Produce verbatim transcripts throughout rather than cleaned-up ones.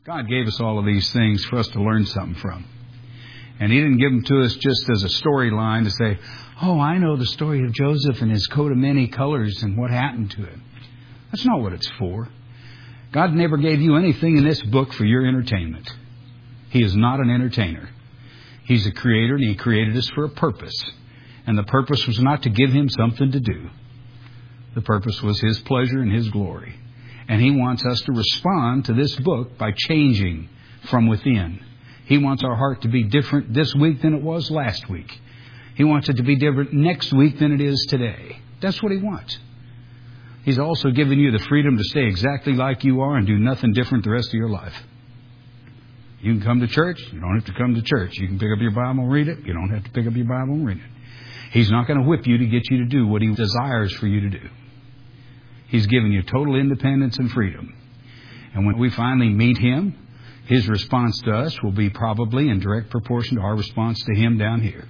God gave us all of these things for us to learn something from. And He didn't give them to us just as a storyline to say, oh, I know the story of Joseph and his coat of many colors and what happened to him. That's not what it's for. God never gave you anything in this book for your entertainment. He is not an entertainer. He's a creator, and He created us for a purpose. And the purpose was not to give Him something to do. The purpose was His pleasure and His glory. And He wants us to respond to this book by changing from within. He wants our heart to be different this week than it was last week. He wants it to be different next week than it is today. That's what He wants. He's also given you the freedom to stay exactly like you are and do nothing different the rest of your life. You can come to church. You don't have to come to church. You can pick up your Bible and read it. You don't have to pick up your Bible and read it. He's not going to whip you to get you to do what He desires for you to do. He's given you total independence and freedom. And when we finally meet Him, His response to us will be probably in direct proportion to our response to Him down here.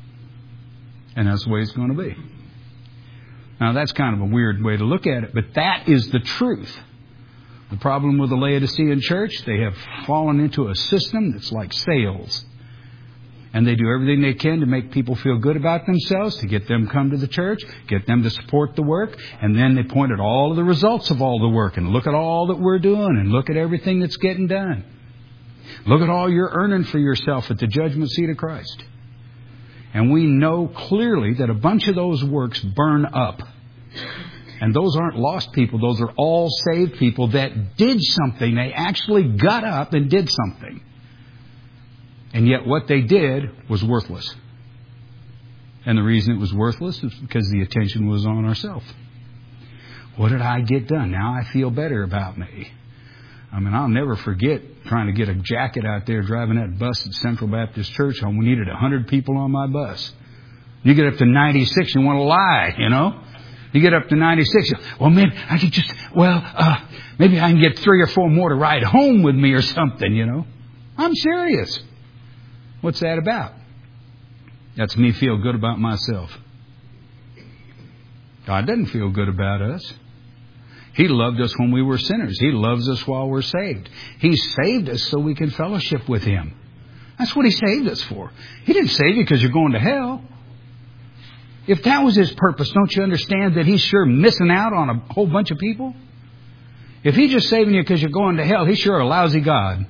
And that's the way it's going to be. Now, that's kind of a weird way to look at it, but that is the truth. The problem with the Laodicean church, they have fallen into a system that's like sales. And they do everything they can to make people feel good about themselves, to get them to come to the church, get them to support the work. And then they point at all of the results of all the work and look at all that we're doing and look at everything that's getting done. Look at all you're earning for yourself at the judgment seat of Christ. And we know clearly that a bunch of those works burn up. And those aren't lost people. Those are all saved people that did something. They actually got up and did something. And yet what they did was worthless. And the reason it was worthless is because the attention was on ourselves. What did I get done? Now I feel better about me. I mean, I'll never forget trying to get a jacket out there driving that bus at Central Baptist Church home. We needed one hundred people on my bus. You get up to ninety-six, you want to lie, you know. You get up to ninety-six, you, well, maybe I could just, well, uh, maybe I can get three or four more to ride home with me or something, you know. I'm serious. What's that about? That's me feel good about myself. God doesn't feel good about us. He loved us when we were sinners. He loves us while we're saved. He saved us so we can fellowship with Him. That's what He saved us for. He didn't save you because you're going to hell. If that was His purpose, don't you understand that He's sure missing out on a whole bunch of people? If He's just saving you because you're going to hell, He's sure a lousy God.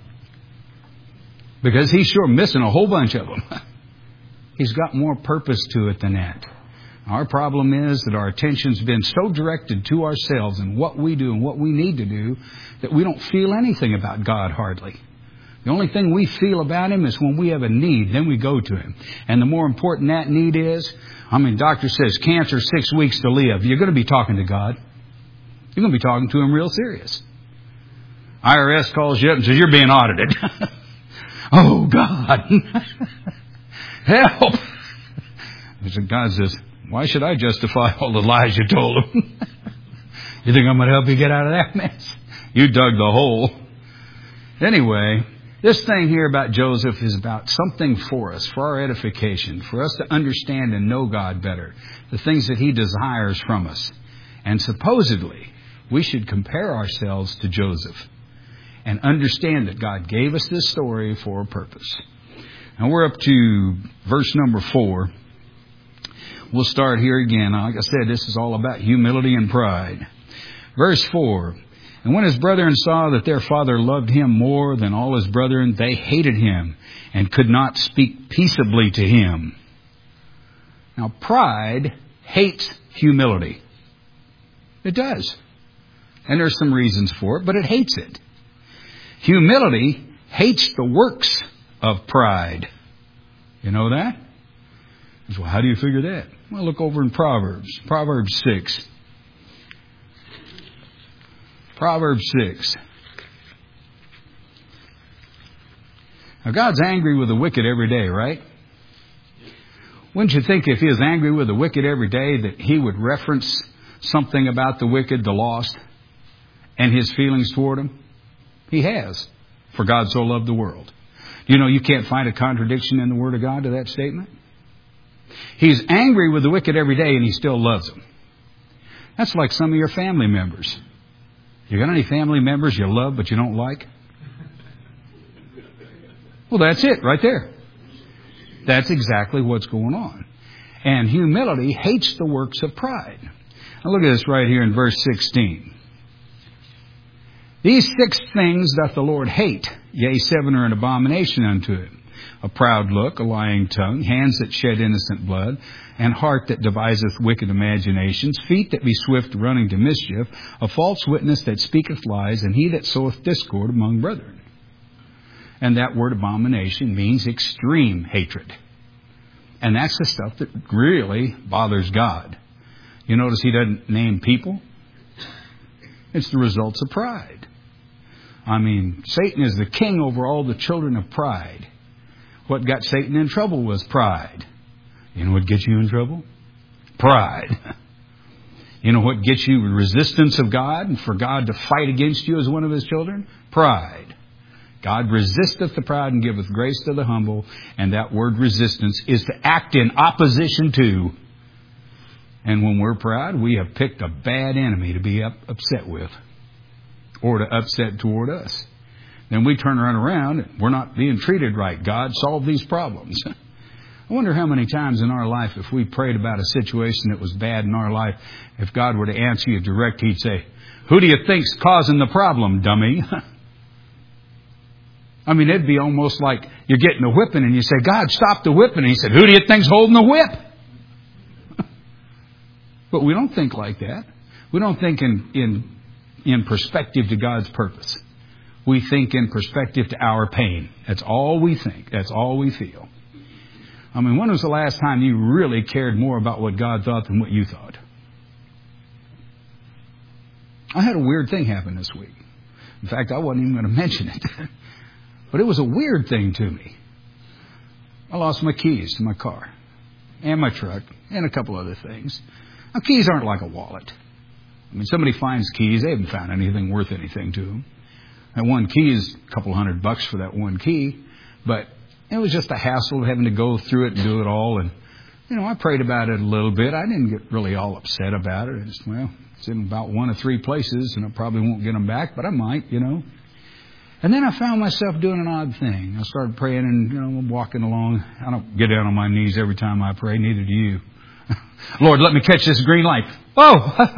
Because He's sure missing a whole bunch of them. He's got more purpose to it than that. Our problem is that our attention's been so directed to ourselves and what we do and what we need to do that we don't feel anything about God hardly. The only thing we feel about Him is when we have a need, then we go to Him. And the more important that need is, I mean, doctor says cancer, six weeks to live. You're going to be talking to God. You're going to be talking to Him real serious. I R S calls you up and says, you're being audited. Oh, God. Help. And God says, why should I justify all the lies you told him? You think I'm going to help you get out of that mess? You dug the hole. Anyway, this thing here about Joseph is about something for us, for our edification, for us to understand and know God better, the things that He desires from us. And supposedly, we should compare ourselves to Joseph and understand that God gave us this story for a purpose. Now we're up to verse number four. We'll start here again. Like I said, this is all about humility and pride. Verse four. And when his brethren saw that their father loved him more than all his brethren, they hated him and could not speak peaceably to him. Now, pride hates humility. It does. And there's some reasons for it, but it hates it. Humility hates the works of pride. You know that? Well, how do you figure that? Well, look over in Proverbs. Proverbs six. Proverbs six. Now, God's angry with the wicked every day, right? Wouldn't you think if He was angry with the wicked every day that He would reference something about the wicked, the lost, and His feelings toward them? He has. For God so loved the world. You know, you can't find a contradiction in the Word of God to that statement. He's angry with the wicked every day and He still loves them. That's like some of your family members. You got any family members you love but you don't like? Well, that's it right there. That's exactly what's going on. And humility hates the works of pride. Now look at this right here in verse sixteen. These six things doth the Lord hate, yea, seven are an abomination unto him. A proud look, a lying tongue, hands that shed innocent blood, and heart that deviseth wicked imaginations, feet that be swift running to mischief, a false witness that speaketh lies, and he that soweth discord among brethren. And that word abomination means extreme hatred. And that's the stuff that really bothers God. You notice he doesn't name people? It's the results of pride. I mean, Satan is the king over all the children of pride. What got Satan in trouble was pride. You know what gets you in trouble? Pride. You know what gets you resistance of God and for God to fight against you as one of his children? Pride. God resisteth the proud and giveth grace to the humble. And that word resistance is to act in opposition to. And when we're proud, we have picked a bad enemy to be up, upset with. Or to upset toward us. Then we turn around around and we're not being treated right. God, solve these problems. I wonder how many times in our life, if we prayed about a situation that was bad in our life, if God were to answer you direct, he'd say, who do you think's causing the problem, dummy? I mean, it'd be almost like you're getting a whipping and you say, God, stop the whipping. And he said, who do you think's holding the whip? But we don't think like that. We don't think in, in, in perspective to God's purpose. We think in perspective to our pain. That's all we think. That's all we feel. I mean, when was the last time you really cared more about what God thought than what you thought? I had a weird thing happen this week. In fact, I wasn't even going to mention it. But it was a weird thing to me. I lost my keys to my car and my truck and a couple other things. Now, keys aren't like a wallet. I mean, somebody finds keys. They haven't found anything worth anything to them. That one key is a couple hundred bucks for that one key. But it was just a hassle of having to go through it and do it all. And, you know, I prayed about it a little bit. I didn't get really all upset about it. I just, well, it's in about one of three places, and I probably won't get them back, but I might, you know. And then I found myself doing an odd thing. I started praying and, you know, walking along. I don't get down on my knees every time I pray. Neither do you. Lord, let me catch this green light. Oh!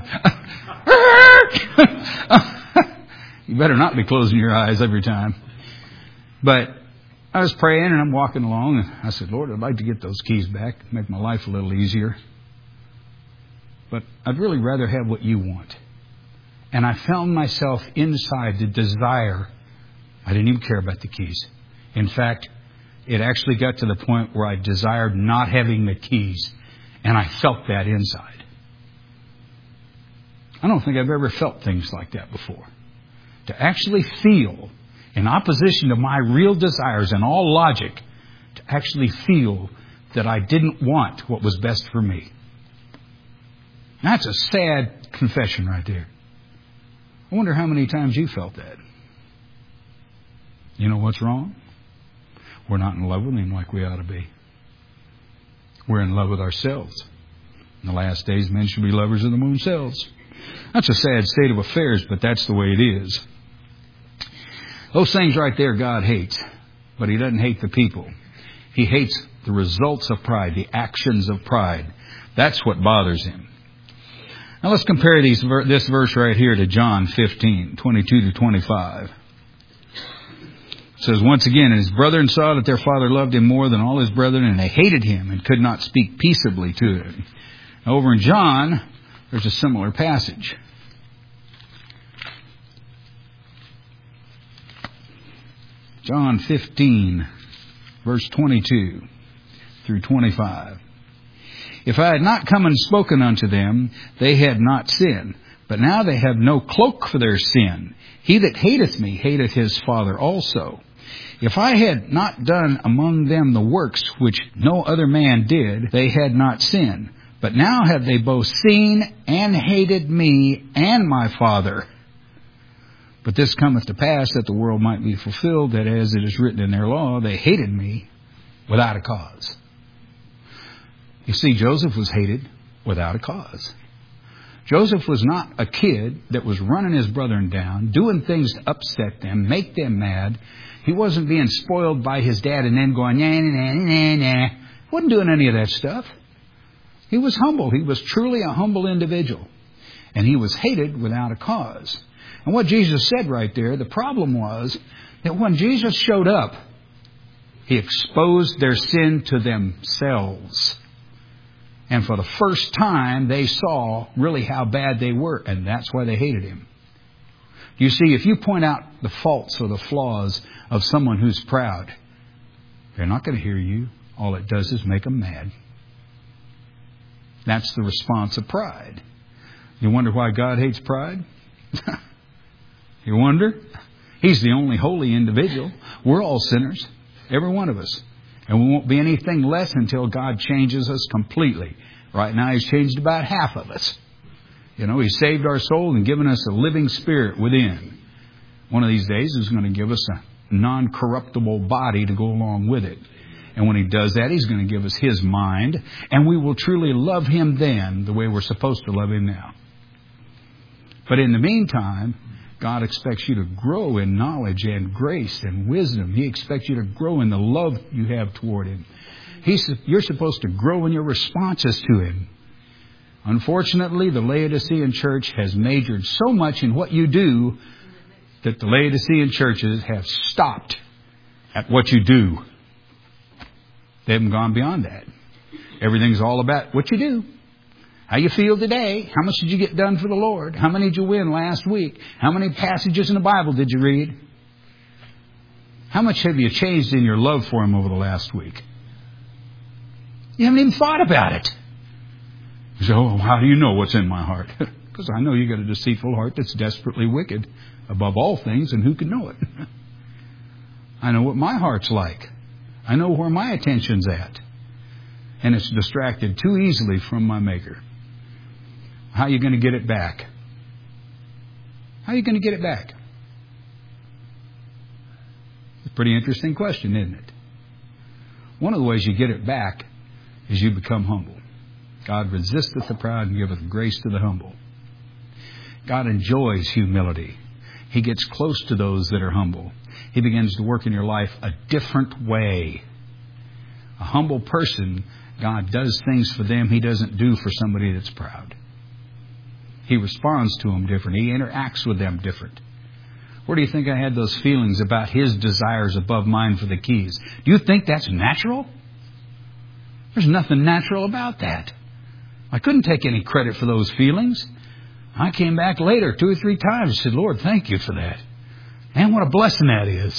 You better not be closing your eyes every time. But I was praying and I'm walking along and I said, Lord, I'd like to get those keys back, make my life a little easier. But I'd really rather have what you want. And I found myself inside the desire. I didn't even care about the keys. In fact, it actually got to the point where I desired not having the keys. And I felt that inside. I don't think I've ever felt things like that before. To actually feel, in opposition to my real desires and all logic, to actually feel that I didn't want what was best for me. That's a sad confession right there. I wonder how many times you felt that. You know what's wrong? We're not in love with Him like we ought to be. We're in love with ourselves. In the last days, men should be lovers of themselves. That's a sad state of affairs, but that's the way it is. Those things right there God hates, but He doesn't hate the people. He hates the results of pride, the actions of pride. That's what bothers Him. Now let's compare these, this verse right here to John fifteen, twenty-two to twenty-five. It says, once again, and his brethren saw that their father loved him more than all his brethren, and they hated him and could not speak peaceably to him. Now, over in John, there's a similar passage. John fifteen, verse twenty-two through twenty-five. If I had not come and spoken unto them, they had not sinned. But now they have no cloak for their sin. He that hateth me hateth his father also. If I had not done among them the works which no other man did, they had not sinned. But now have they both seen and hated me and my Father. But this cometh to pass that the world might be fulfilled, that as it is written in their law, they hated me without a cause. You see, Joseph was hated without a cause. Joseph was not a kid that was running his brethren down, doing things to upset them, make them mad. He wasn't being spoiled by his dad and then going, nah, nah, nah, nah. He wasn't doing any of that stuff. He was humble. He was truly a humble individual. And he was hated without a cause. And what Jesus said right there, the problem was that when Jesus showed up, He exposed their sin to themselves. And for the first time, they saw really how bad they were. And that's why they hated Him. You see, if you point out the faults or the flaws of someone who's proud, they're not going to hear you. All it does is make them mad. That's the response of pride. You wonder why God hates pride? You wonder? He's the only holy individual. We're all sinners. Every one of us. And we won't be anything less until God changes us completely. Right now, He's changed about half of us. You know, He saved our soul and given us a living spirit within. One of these days, He's going to give us a non-corruptible body to go along with it. And when He does that, He's going to give us His mind. And we will truly love Him then the way we're supposed to love Him now. But in the meantime, God expects you to grow in knowledge and grace and wisdom. He expects you to grow in the love you have toward Him. He's, you're supposed to grow in your responses to Him. Unfortunately, the Laodicean church has majored so much in what you do that the Laodicean churches have stopped at what you do. They haven't gone beyond that. Everything's all about what you do. How you feel today. How much did you get done for the Lord? How many did you win last week? How many passages in the Bible did you read? How much have you changed in your love for Him over the last week? You haven't even thought about it. You say, oh, how do you know what's in my heart? Because I know you got a deceitful heart that's desperately wicked above all things, and who can know it? I know what my heart's like. I know where my attention's at. And it's distracted too easily from my Maker. How are you going to get it back? How are you going to get it back? It's a pretty interesting question, isn't it? One of the ways you get it back is you become humble. God resisteth the proud and giveth grace to the humble. God enjoys humility. He gets close to those that are humble. He begins to work in your life a different way. A humble person, God does things for them He doesn't do for somebody that's proud. He responds to them different. He interacts with them different. Where do you think I had those feelings about His desires above mine for the keys? Do you think that's natural? There's nothing natural about that. I couldn't take any credit for those feelings. I came back later two or three times and said, Lord, thank you for that. Man, what a blessing that is.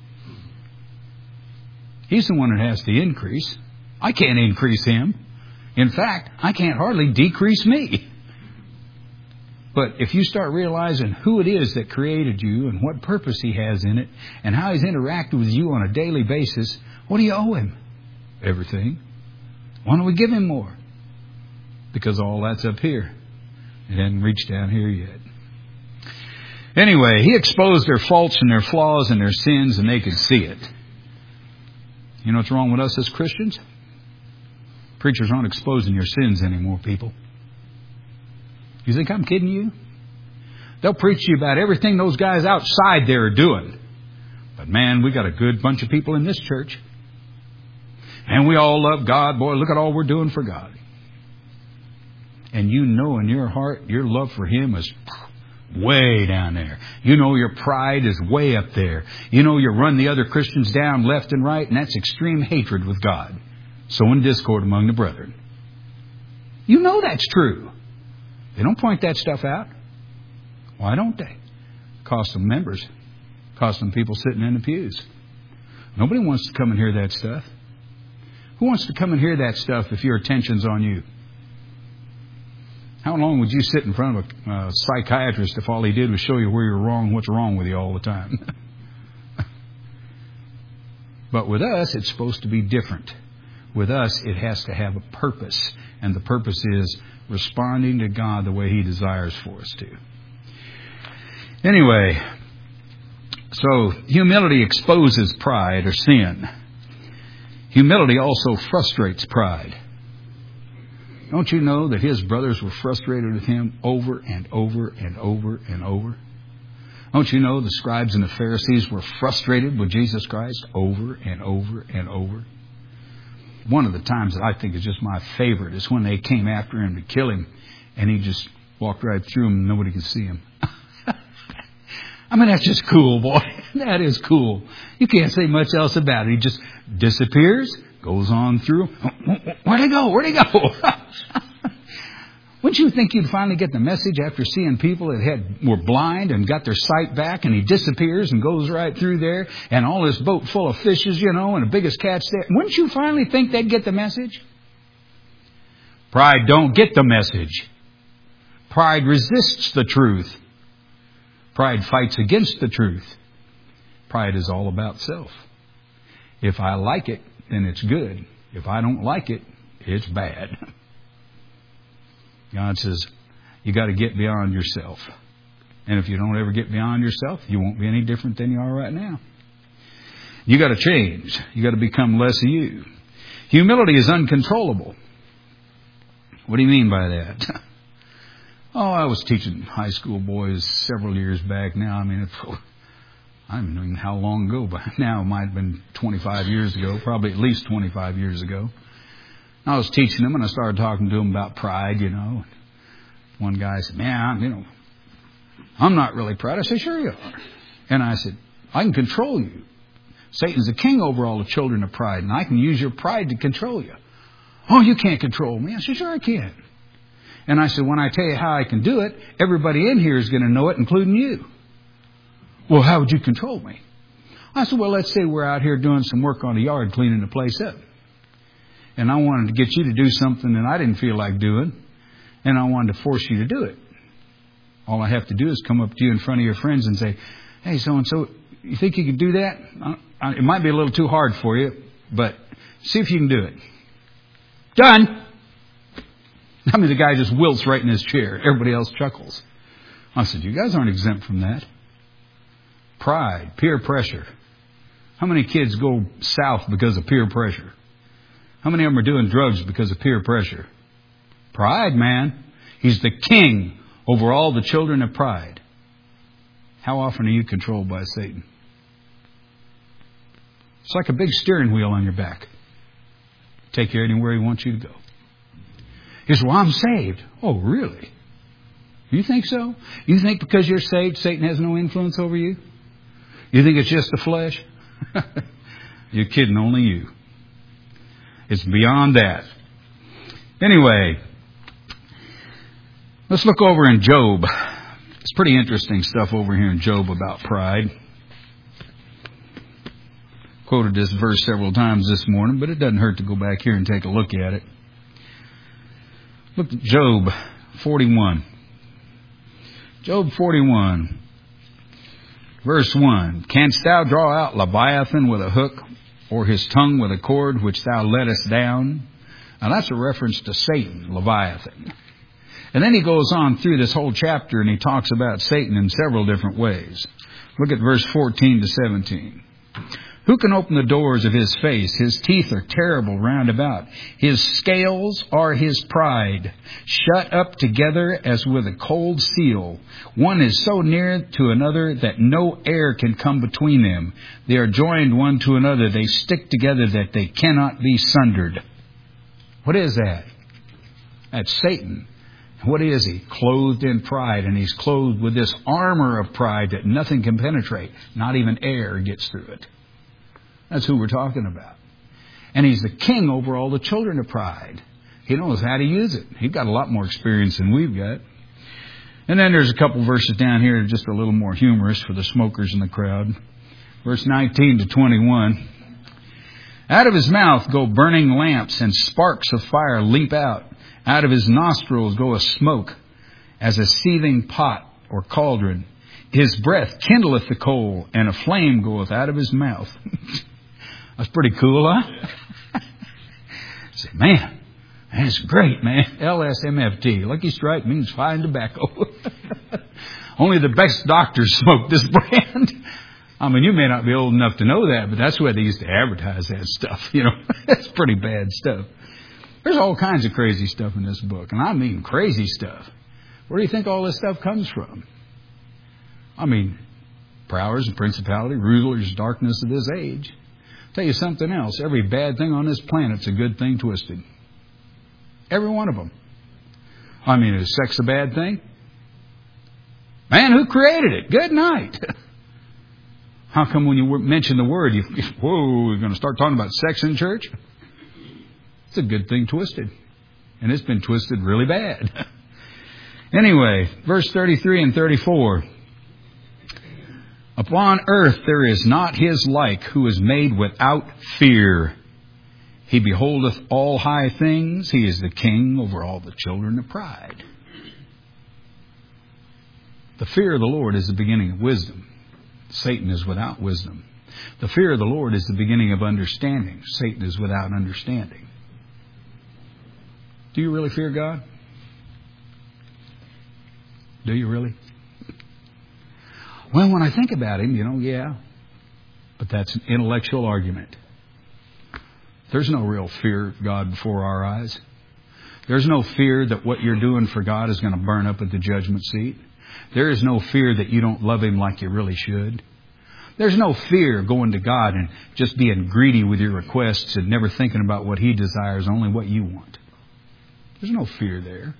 He's the one that has to increase. I can't increase Him. In fact, I can't hardly decrease me. But if you start realizing who it is that created you and what purpose He has in it and how He's interacted with you on a daily basis, what do you owe Him? Everything. Why don't we give Him more? Because all that's up here. It hasn't reached down here yet. Anyway, He exposed their faults and their flaws and their sins, and they could see it. You know what's wrong with us as Christians? Preachers aren't exposing your sins anymore, people. You think I'm kidding you? They'll preach to you about everything those guys outside there are doing. But man, we got a good bunch of people in this church. And we all love God. Boy, look at all we're doing for God. And you know in your heart, your love for Him is way down there. You know your pride is way up there. You know you run the other Christians down left and right, and that's extreme hatred with God. Sowing discord among the brethren. You know that's true. They don't point that stuff out. Why don't they? Cost them members. Cost them people sitting in the pews. Nobody wants to come and hear that stuff. Who wants to come and hear that stuff if your attention's on you? How long would you sit in front of a uh, psychiatrist if all he did was show you where you're wrong, what's wrong with you all the time? But with us, it's supposed to be different. With us, it has to have a purpose. And the purpose is responding to God the way He desires for us to. Anyway, so humility exposes pride or sin. Humility also frustrates pride. Don't you know that his brothers were frustrated with him over and over and over and over? Don't you know the scribes and the Pharisees were frustrated with Jesus Christ over and over and over? One of the times that I think is just my favorite is when they came after him to kill him, and he just walked right through them and nobody could see him. I mean, that's just cool, boy. That is cool. You can't say much else about it. He just disappears, goes on through. Where'd he go? Where'd he go? Wouldn't you think you'd finally get the message after seeing people that had were blind and got their sight back, and he disappears and goes right through there, and all this boat full of fishes, you know, and the biggest catch there? Wouldn't you finally think they'd get the message? Pride don't get the message. Pride resists the truth. Pride fights against the truth. Pride is all about self. If I like it, then it's good. If I don't like it, it's bad. God says, you got to get beyond yourself. And if you don't ever get beyond yourself, you won't be any different than you are right now. You got to change. You got to become less of you. Humility is uncontrollable. What do you mean by that? Oh, I was teaching high school boys several years back now. I mean, it's, I don't know how long ago, but now it might have been twenty-five years ago, probably at least twenty-five years ago. I was teaching them, and I started talking to them about pride, you know. One guy said, man, you know, I'm not really proud. I said, sure you are. And I said, I can control you. Satan's the king over all the children of pride, and I can use your pride to control you. Oh, you can't control me. I said, sure I can. And I said, when I tell you how I can do it, everybody in here is going to know it, including you. Well, how would you control me? I said, well, let's say we're out here doing some work on the yard, cleaning the place up. And I wanted to get you to do something that I didn't feel like doing, and I wanted to force you to do it. All I have to do is come up to you in front of your friends and say, hey, so-and-so, you think you could do that? It might be a little too hard for you, but see if you can do it. Done. I mean, the guy just wilts right in his chair. Everybody else chuckles. I said, you guys aren't exempt from that. Pride, peer pressure. How many kids go south because of peer pressure? How many of them are doing drugs because of peer pressure? Pride, man. He's the king over all the children of pride. How often are you controlled by Satan? It's like a big steering wheel on your back. Take you anywhere he wants you to go. He says, well, I'm saved. Oh, really? You think so? You think because you're saved, Satan has no influence over you? You think it's just the flesh? You're kidding, only you. It's beyond that. Anyway, let's look over in Job. It's pretty interesting stuff over here in Job about pride. Quoted this verse several times this morning, but it doesn't hurt to go back here and take a look at it. Look at Job forty-one. Job forty-one, verse one. Canst thou draw out Leviathan with a hook, or his tongue with a cord which thou lettest down? Now that's a reference to Satan, Leviathan. And then he goes on through this whole chapter and he talks about Satan in several different ways. Look at verse fourteen to seventeen. Who can open the doors of his face? His teeth are terrible round about. His scales are his pride, shut up together as with a cold seal. One is so near to another that no air can come between them. They are joined one to another. They stick together that they cannot be sundered. What is that? That's Satan. What is he? Clothed in pride. And he's clothed with this armor of pride that nothing can penetrate. Not even air gets through it. That's who we're talking about. And he's the king over all the children of pride. He knows how to use it. He's got a lot more experience than we've got. And then there's a couple verses down here just a little more humorous for the smokers in the crowd. Verse nineteen to twenty-one. Out of his mouth go burning lamps, and sparks of fire leap out. Out of his nostrils go a smoke, as a seething pot or cauldron. His breath kindleth the coal, and a flame goeth out of his mouth. That's pretty cool, huh? I say, man, that's great, man. L S M F T. Lucky Strike means fine tobacco. Only the best doctors smoke this brand. I mean, you may not be old enough to know that, but that's where they used to advertise that stuff. You know, that's pretty bad stuff. There's all kinds of crazy stuff in this book, and I mean crazy stuff. Where do you think all this stuff comes from? I mean, powers and principality, rulers, darkness of this age. I'll tell you something else. Every bad thing on this planet's a good thing twisted. Every one of them. I mean, is sex a bad thing? Man, who created it? Good night. How come when you mention the word, you, whoa, we're going to start talking about sex in church? It's a good thing twisted. And it's been twisted really bad. Anyway, verse thirty-three and thirty-four. Upon earth there is not his like who is made without fear. He beholdeth all high things. He is the king over all the children of pride. The fear of the Lord is the beginning of wisdom. Satan is without wisdom. The fear of the Lord is the beginning of understanding. Satan is without understanding. Do you really fear God? Do you really? Well, when I think about Him, you know, yeah. But that's an intellectual argument. There's no real fear of God before our eyes. There's no fear that what you're doing for God is going to burn up at the judgment seat. There is no fear that you don't love Him like you really should. There's no fear going to God and just being greedy with your requests and never thinking about what He desires, only what you want. There's no fear there.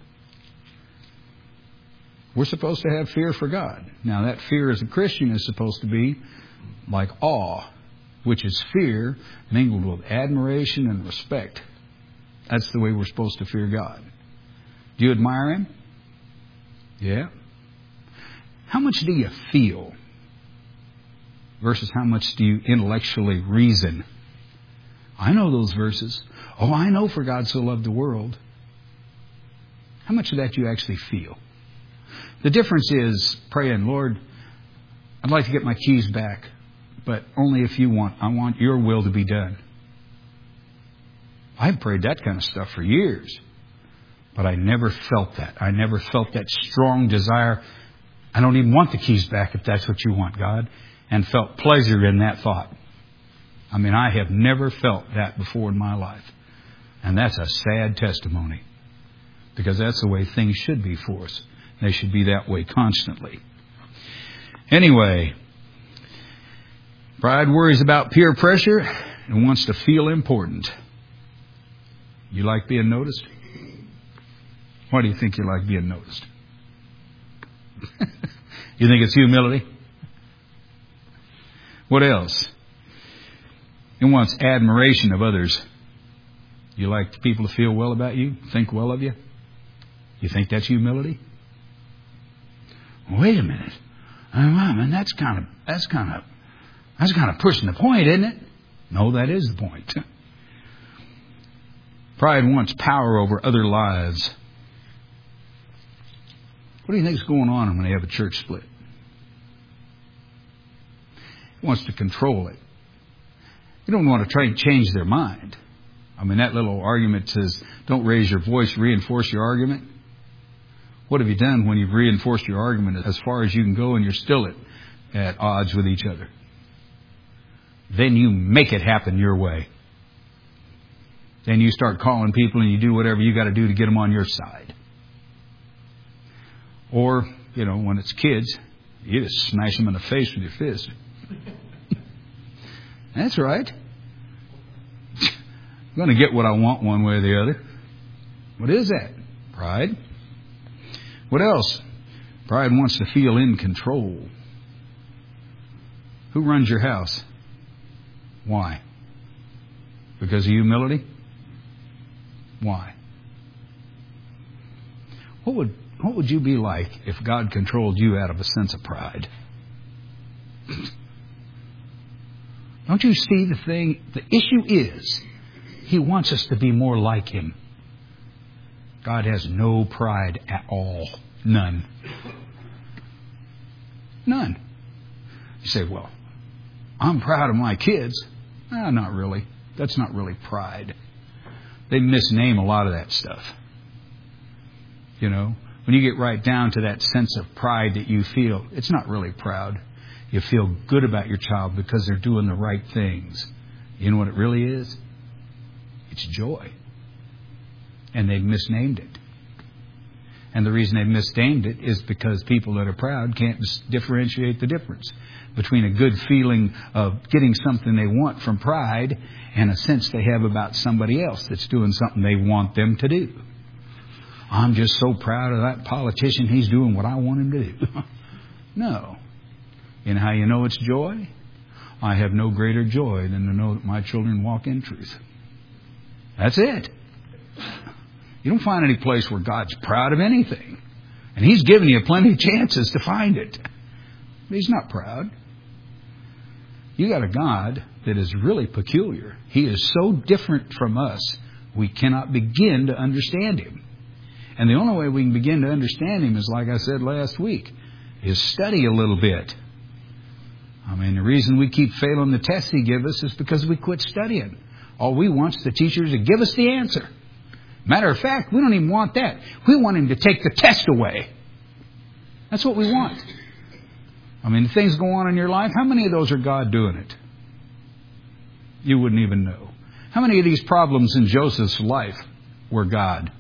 We're supposed to have fear for God. Now, that fear as a Christian is supposed to be like awe, which is fear mingled with admiration and respect. That's the way we're supposed to fear God. Do you admire Him? Yeah. How much do you feel versus how much do you intellectually reason? I know those verses. Oh, I know for God so loved the world. How much of that do you actually feel? The difference is praying, Lord, I'd like to get my keys back, but only if you want. I want your will to be done. I've prayed that kind of stuff for years, but I never felt that. I never felt that strong desire. I don't even want the keys back if that's what you want, God, and felt pleasure in that thought. I mean, I have never felt that before in my life, and that's a sad testimony, because that's the way things should be for us. They should be that way constantly. Anyway, pride worries about peer pressure and wants to feel important. You like being noticed? Why do you think you like being noticed? You think it's humility? What else? It wants admiration of others. You like people to feel well about you, think well of you? You think that's humility? Wait a minute. I mean, that's kind of that's kind of that's kind of pushing the point, isn't it? No, that is the point. Pride wants power over other lives. What do you think is going on when they have a church split? It wants to control it. You don't want to try and change their mind. I mean, that little argument says, don't raise your voice, reinforce your argument. What have you done when you've reinforced your argument as far as you can go and you're still at, at odds with each other? Then you make it happen your way. Then you start calling people and you do whatever you got to do to get them on your side. Or, you know, when it's kids, you just smash them in the face with your fist. That's right. I'm going to get what I want one way or the other. What is that? Pride. What else? Pride wants to feel in control. Who runs your house? Why? Because of humility? Why? What would what would you be like if God controlled you out of a sense of pride? Don't you see the thing? The issue is, He wants us to be more like Him. God has no pride at all. None. None. You say, well, I'm proud of my kids. No, not really. That's not really pride. They misname a lot of that stuff. You know, when you get right down to that sense of pride that you feel, it's not really proud. You feel good about your child because they're doing the right things. You know what it really is? It's joy. And they've misnamed it. And the reason they've misnamed it is because people that are proud can't differentiate the difference between a good feeling of getting something they want from pride and a sense they have about somebody else that's doing something they want them to do. I'm just so proud of that politician. He's doing what I want him to do. No. You know how you know it's joy? I have no greater joy than to know that my children walk in truth. That's it. You don't find any place where God's proud of anything. And He's given you plenty of chances to find it. But He's not proud. You got a God that is really peculiar. He is so different from us, we cannot begin to understand Him. And the only way we can begin to understand Him is, like I said last week, is study a little bit. I mean, the reason we keep failing the tests He gives us is because we quit studying. All we want is the teachers to give us the answer. Matter of fact, we don't even want that. We want Him to take the test away. That's what we want. I mean, things go on in your life. How many of those are God doing it? You wouldn't even know. How many of these problems in Joseph's life were God?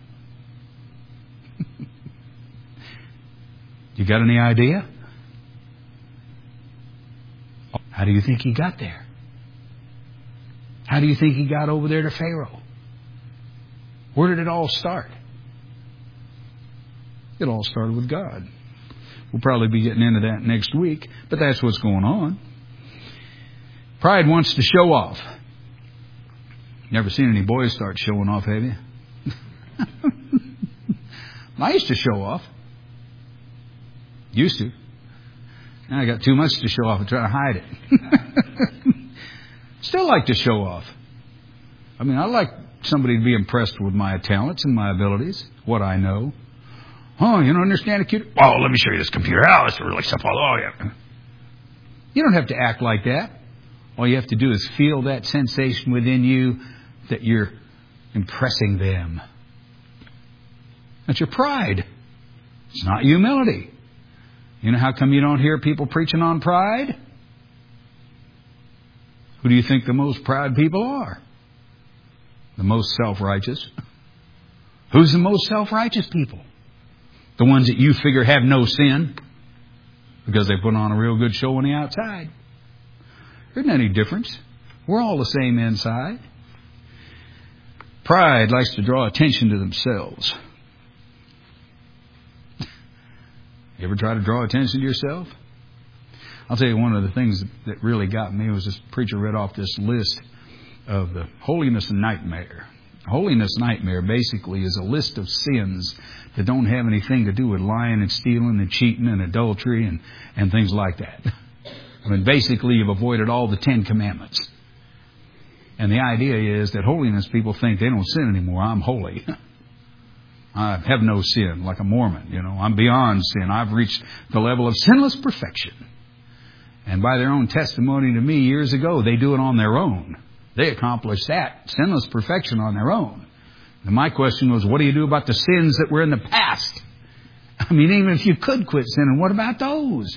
You got any idea? How do you think he got there? How do you think he got over there to Pharaoh? Where did it all start? It all started with God. We'll probably be getting into that next week, but that's what's going on. Pride wants to show off. Never seen any boys start showing off, have you? I used to show off. Used to. Now I got too much to show off and try to hide it. Still like to show off. I mean, I like somebody to be impressed with my talents and my abilities, what I know. Oh, you don't understand a computer? Oh, let me show you this computer. Oh, it's really simple. Oh, yeah. You don't have to act like that. All you have to do is feel that sensation within you that you're impressing them. That's your pride. It's not humility. You know how come you don't hear people preaching on pride? Who do you think the most proud people are? The most self-righteous. Who's the most self-righteous people? The ones that you figure have no sin because they put on a real good show on the outside. There isn't any difference. We're all the same inside. Pride likes to draw attention to themselves. You ever try to draw attention to yourself? I'll tell you, one of the things that really got me was this preacher read off this list of the holiness nightmare. Holiness nightmare basically is a list of sins that don't have anything to do with lying and stealing and cheating and adultery and, and things like that. I mean, basically you've avoided all the Ten Commandments. And the idea is that holiness people think they don't sin anymore. I'm holy. I have no sin, like a Mormon. You know, I'm beyond sin. I've reached the level of sinless perfection. And by their own testimony to me years ago, they do it on their own. They accomplished that, sinless perfection, on their own. And my question was, what do you do about the sins that were in the past? I mean, even if you could quit sinning, what about those?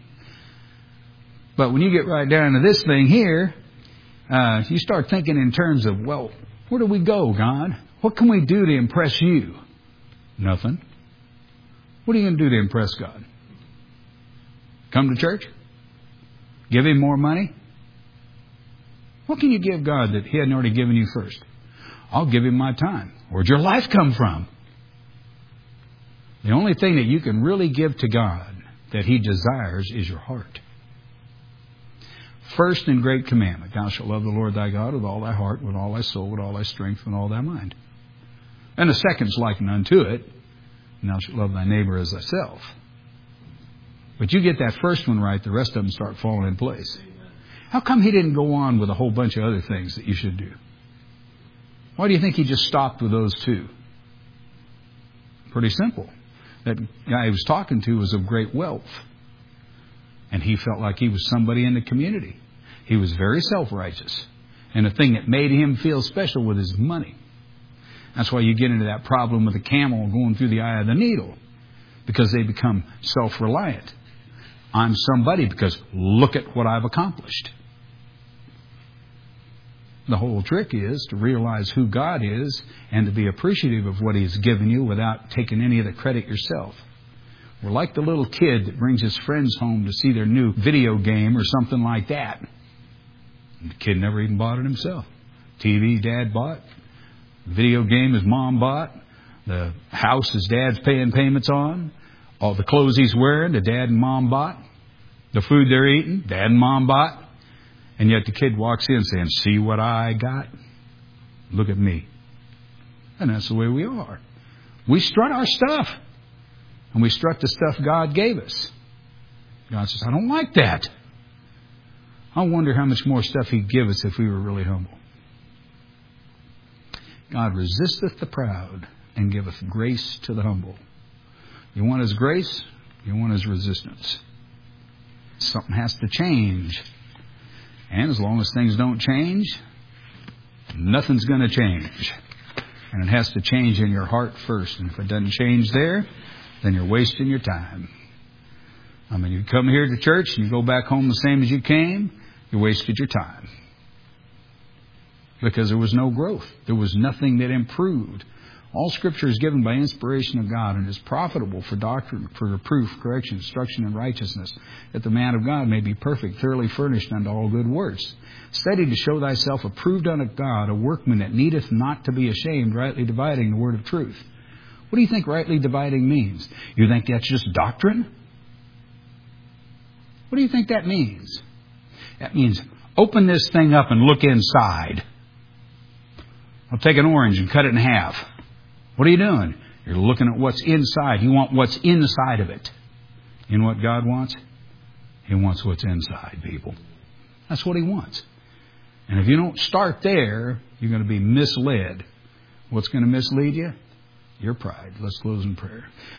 But when you get right down to this thing here, uh, you start thinking in terms of, well, where do we go, God? What can we do to impress you? Nothing. What are you going to do to impress God? Come to church? Give Him more money? What can you give God that He hadn't already given you first? I'll give Him my time. Where'd your life come from? The only thing that you can really give to God that He desires is your heart. First and great commandment, thou shalt love the Lord thy God with all thy heart, with all thy soul, with all thy strength, with all thy mind. And the second's likened unto it, and thou shalt love thy neighbor as thyself. But you get that first one right, the rest of them start falling in place. How come He didn't go on with a whole bunch of other things that you should do? Why do you think He just stopped with those two? Pretty simple. That guy he was talking to was of great wealth. And he felt like he was somebody in the community. He was very self-righteous. And the thing that made him feel special was his money. That's why you get into that problem with a camel going through the eye of the needle. Because they become self-reliant. I'm somebody because look at what I've accomplished. The whole trick is to realize who God is and to be appreciative of what He's given you without taking any of the credit yourself. We're like the little kid that brings his friends home to see their new video game or something like that. The kid never even bought it himself. T V Dad bought. Video game his mom bought. The house his dad's paying payments on. All the clothes he's wearing, the dad and mom bought. The food they're eating, dad and mom bought. And yet the kid walks in saying, see what I got? Look at me. And that's the way we are. We strut our stuff. And we strut the stuff God gave us. God says, I don't like that. I wonder how much more stuff He'd give us if we were really humble. God resisteth the proud and giveth grace to the humble. You want His grace, you want His resistance. Something has to change. And as long as things don't change, nothing's going to change. And it has to change in your heart first. And if it doesn't change there, then you're wasting your time. I mean, you come here to church and you go back home the same as you came, you wasted your time. Because there was no growth. There was nothing that improved. All Scripture is given by inspiration of God and is profitable for doctrine, for reproof, correction, instruction, and righteousness, that the man of God may be perfect, thoroughly furnished unto all good works. Study to show thyself approved unto God, a workman that needeth not to be ashamed, rightly dividing the word of truth. What do you think rightly dividing means? You think that's just doctrine? What do you think that means? That means open this thing up and look inside. I'll take an orange and cut it in half. What are you doing? You're looking at what's inside. You want what's inside of it. You know what God wants? He wants what's inside, people. That's what He wants. And if you don't start there, you're going to be misled. What's going to mislead you? Your pride. Let's close in prayer.